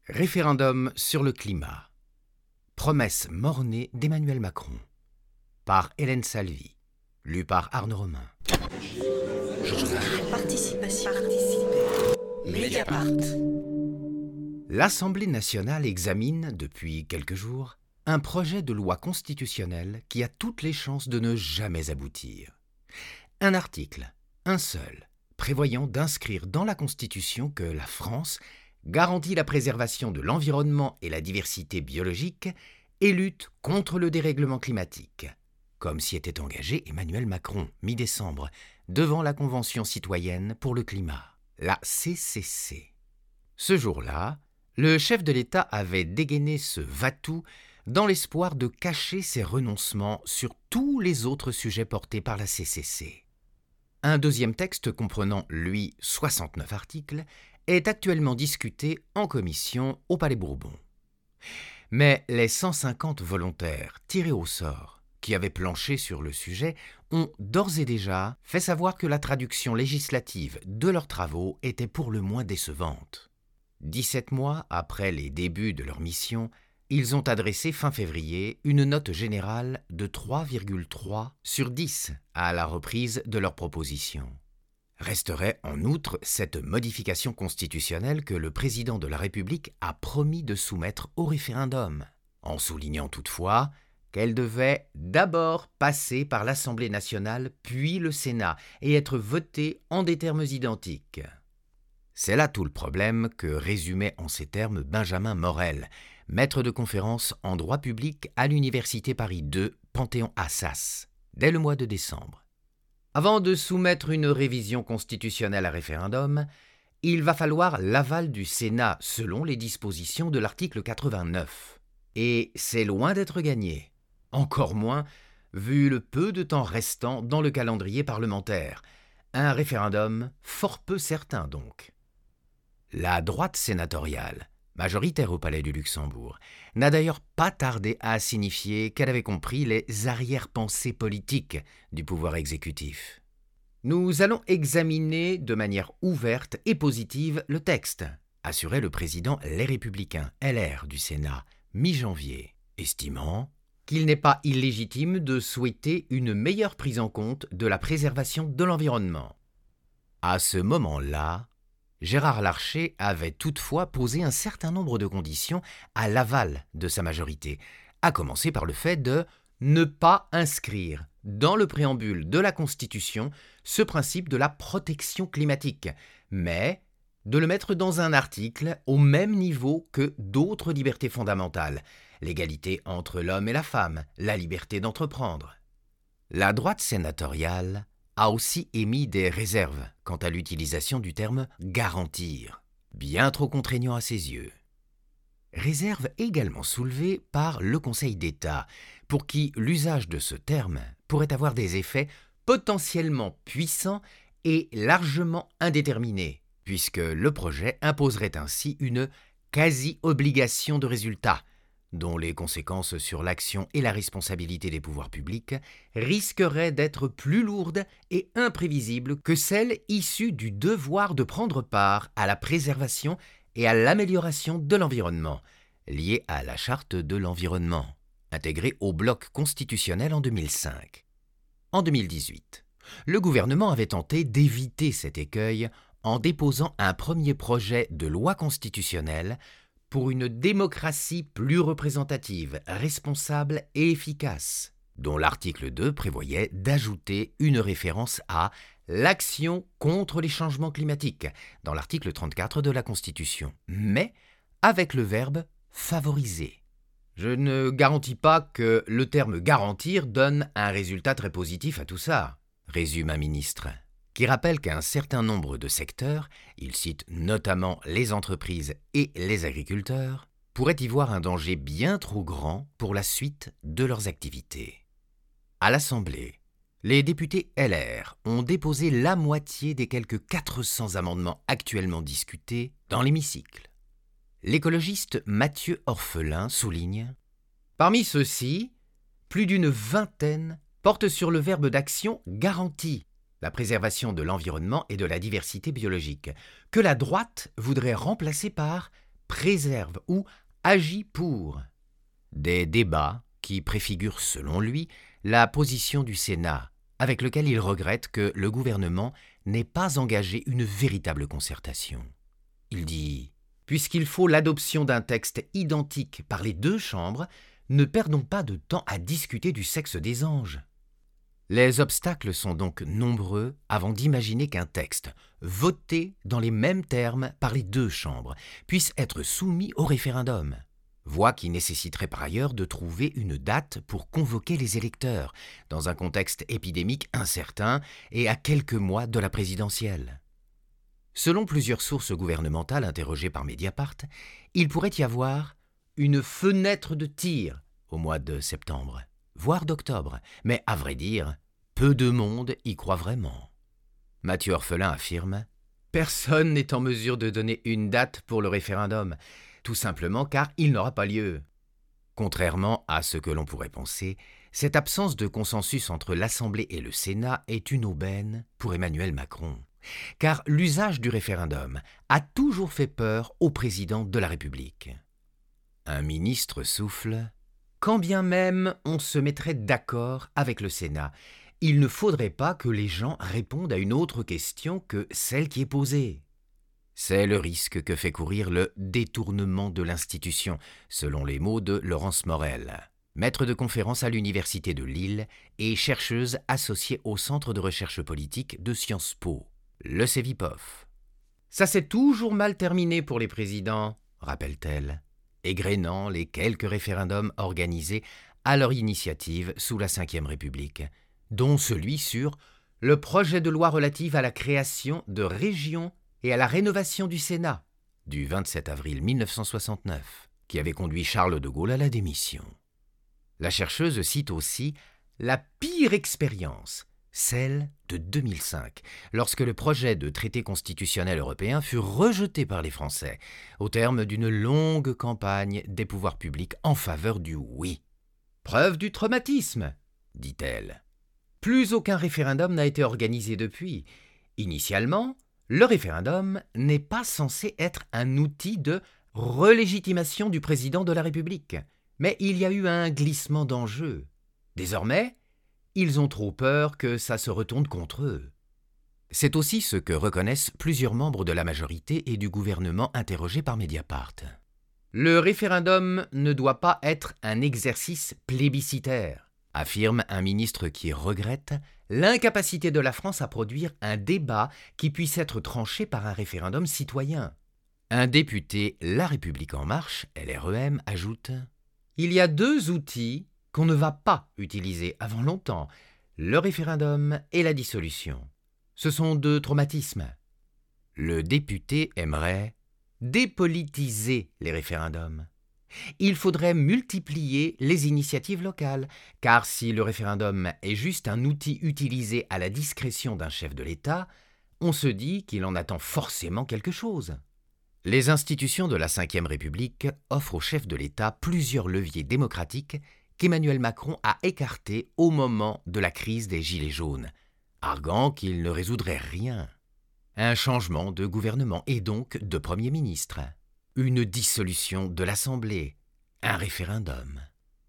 Référendum sur le climat. Promesse mornée d'Emmanuel Macron. Par Hélène Salvi. Lu par Arnaud Romain. Participation. Mediapart. L'Assemblée nationale examine, depuis quelques jours, un projet de loi constitutionnelle qui a toutes les chances de ne jamais aboutir. Un article, un seul, prévoyant d'inscrire dans la Constitution que la France garantit la préservation de l'environnement et la diversité biologique et lutte contre le dérèglement climatique, comme s'y était engagé Emmanuel Macron, mi-décembre, devant la Convention citoyenne pour le climat, la CCC. Ce jour-là, le chef de l'État avait dégainé ce va-tout dans l'espoir de cacher ses renoncements sur tous les autres sujets portés par la CCC. Un deuxième texte comprenant, lui, 69 articles, est actuellement discuté en commission au Palais Bourbon. Mais les 150 volontaires tirés au sort qui avaient planché sur le sujet ont d'ores et déjà fait savoir que la traduction législative de leurs travaux était pour le moins décevante. 17 mois après les débuts de leur mission, ils ont adressé fin février une note générale de 3,3 sur 10 à la reprise de leurs propositions. Resterait en outre cette modification constitutionnelle que le président de la République a promis de soumettre au référendum, en soulignant toutefois qu'elle devait d'abord passer par l'Assemblée nationale puis le Sénat et être votée en des termes identiques. C'est là tout le problème que résumait en ces termes Benjamin Morel, maître de conférence en droit public à l'Université Paris II, Panthéon-Assas, dès le mois de décembre. Avant de soumettre une révision constitutionnelle à référendum, il va falloir l'aval du Sénat selon les dispositions de l'article 89. Et c'est loin d'être gagné. Encore moins, vu le peu de temps restant dans le calendrier parlementaire. Un référendum fort peu certain donc. La droite sénatoriale, majoritaire au Palais du Luxembourg, n'a d'ailleurs pas tardé à signifier qu'elle avait compris les arrière-pensées politiques du pouvoir exécutif. Nous allons examiner de manière ouverte et positive le texte, assurait le président Les Républicains, LR du Sénat, mi-janvier, estimant qu'il n'est pas illégitime de souhaiter une meilleure prise en compte de la préservation de l'environnement. À ce moment-là, Gérard Larcher avait toutefois posé un certain nombre de conditions à l'aval de sa majorité, à commencer par le fait de ne pas inscrire dans le préambule de la Constitution ce principe de la protection climatique, mais de le mettre dans un article au même niveau que d'autres libertés fondamentales, l'égalité entre l'homme et la femme, la liberté d'entreprendre. La droite sénatoriale a aussi émis des réserves quant à l'utilisation du terme « garantir », bien trop contraignant à ses yeux. Réserve également soulevée par le Conseil d'État, pour qui l'usage de ce terme pourrait avoir des effets potentiellement puissants et largement indéterminés, puisque le projet imposerait ainsi une quasi-obligation de résultat, dont les conséquences sur l'action et la responsabilité des pouvoirs publics risqueraient d'être plus lourdes et imprévisibles que celles issues du devoir de prendre part à la préservation et à l'amélioration de l'environnement, liée à la Charte de l'environnement, intégrée au bloc constitutionnel en 2005. En 2018, le gouvernement avait tenté d'éviter cet écueil en déposant un premier projet de loi constitutionnelle pour une démocratie plus représentative, responsable et efficace, dont l'article 2 prévoyait d'ajouter une référence à l'action contre les changements climatiques dans l'article 34 de la Constitution, mais avec le verbe « favoriser ». Je ne garantis pas que le terme « garantir » donne un résultat très positif à tout ça, résume un ministre, qui rappelle qu'un certain nombre de secteurs, il cite notamment les entreprises et les agriculteurs, pourraient y voir un danger bien trop grand pour la suite de leurs activités. À l'Assemblée, les députés LR ont déposé la moitié des quelques 400 amendements actuellement discutés dans l'hémicycle. L'écologiste Mathieu Orphelin souligne « Parmi ceux-ci, plus d'une vingtaine portent sur le verbe d'action « garantie », la préservation de l'environnement et de la diversité biologique, que la droite voudrait remplacer par préserve ou agit pour. Des débats qui préfigurent, selon lui, la position du Sénat, avec lequel il regrette que le gouvernement n'ait pas engagé une véritable concertation. Il dit « Puisqu'il faut l'adoption d'un texte identique par les deux chambres, ne perdons pas de temps à discuter du sexe des anges. » Les obstacles sont donc nombreux avant d'imaginer qu'un texte, voté dans les mêmes termes par les deux chambres, puisse être soumis au référendum. Voie qui nécessiterait par ailleurs de trouver une date pour convoquer les électeurs, dans un contexte épidémique incertain et à quelques mois de la présidentielle. Selon plusieurs sources gouvernementales interrogées par Mediapart, il pourrait y avoir une fenêtre de tir au mois de septembre, voire d'octobre, mais à vrai dire, peu de monde y croit vraiment. Mathieu Orphelin affirme « Personne n'est en mesure de donner une date pour le référendum, tout simplement car il n'aura pas lieu. » Contrairement à ce que l'on pourrait penser, cette absence de consensus entre l'Assemblée et le Sénat est une aubaine pour Emmanuel Macron, car l'usage du référendum a toujours fait peur au président de la République. Un ministre souffle « Quand bien même on se mettrait d'accord avec le Sénat, il ne faudrait pas que les gens répondent à une autre question que celle qui est posée. » C'est le risque que fait courir le détournement de l'institution, selon les mots de Laurence Morel, maître de conférence à l'Université de Lille et chercheuse associée au Centre de recherche politique de Sciences Po, le CEVIPOF. « Ça s'est toujours mal terminé pour les présidents, rappelle-t-elle, égrénant les quelques référendums organisés à leur initiative sous la Ve République, dont celui sur le projet de loi relatif à la création de régions et à la rénovation du Sénat, du 27 avril 1969, qui avait conduit Charles de Gaulle à la démission. La chercheuse cite aussi la pire expérience, celle de 2005, lorsque le projet de traité constitutionnel européen fut rejeté par les Français, au terme d'une longue campagne des pouvoirs publics en faveur du oui. « Preuve du traumatisme », dit-elle. Plus aucun référendum n'a été organisé depuis. Initialement, le référendum n'est pas censé être un outil de relégitimation du président de la République, mais il y a eu un glissement d'enjeu. Désormais, ils ont trop peur que ça se retourne contre eux. C'est aussi ce que reconnaissent plusieurs membres de la majorité et du gouvernement interrogés par Mediapart. Le référendum ne doit pas être un exercice plébiscitaire, affirme un ministre qui regrette l'incapacité de la France à produire un débat qui puisse être tranché par un référendum citoyen. Un député La République En Marche, LREM, ajoute « Il y a deux outils qu'on ne va pas utiliser avant longtemps, le référendum et la dissolution. Ce sont deux traumatismes. » Le député aimerait dépolitiser les référendums. Il faudrait multiplier les initiatives locales, car si le référendum est juste un outil utilisé à la discrétion d'un chef de l'État, on se dit qu'il en attend forcément quelque chose. Les institutions de la Ve République offrent au chef de l'État plusieurs leviers démocratiques qu'Emmanuel Macron a écartés au moment de la crise des Gilets jaunes, arguant qu'il ne résoudrait rien. Un changement de gouvernement et donc de Premier ministre. Une dissolution de l'Assemblée, un référendum.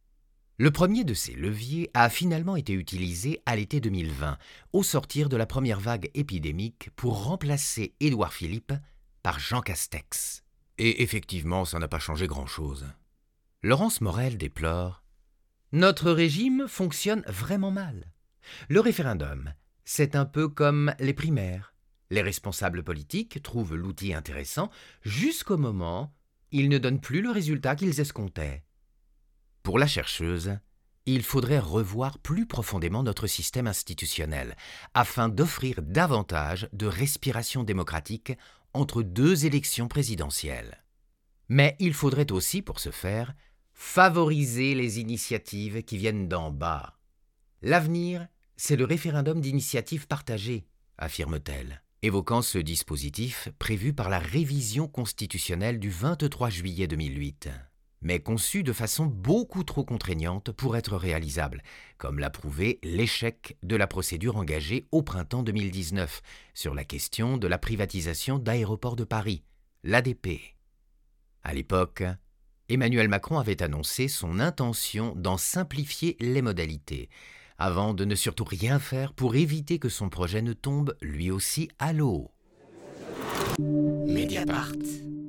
Le premier de ces leviers a finalement été utilisé à l'été 2020, au sortir de la première vague épidémique, pour remplacer Édouard Philippe par Jean Castex. Et effectivement, ça n'a pas changé grand-chose. Laurence Morel déplore « Notre régime fonctionne vraiment mal. Le référendum, c'est un peu comme les primaires. Les responsables politiques trouvent l'outil intéressant jusqu'au moment où ils ne donnent plus le résultat qu'ils escomptaient. » Pour la chercheuse, il faudrait revoir plus profondément notre système institutionnel afin d'offrir davantage de respiration démocratique entre deux élections présidentielles. Mais il faudrait aussi, pour ce faire, favoriser les initiatives qui viennent d'en bas. L'avenir, c'est le référendum d'initiative partagée, affirme-t-elle, évoquant ce dispositif prévu par la révision constitutionnelle du 23 juillet 2008, mais conçu de façon beaucoup trop contraignante pour être réalisable, comme l'a prouvé l'échec de la procédure engagée au printemps 2019 sur la question de la privatisation d'Aéroports de Paris, l'ADP. À l'époque, Emmanuel Macron avait annoncé son intention d'en simplifier les modalités, avant de ne surtout rien faire pour éviter que son projet ne tombe lui aussi à l'eau. Mediapart.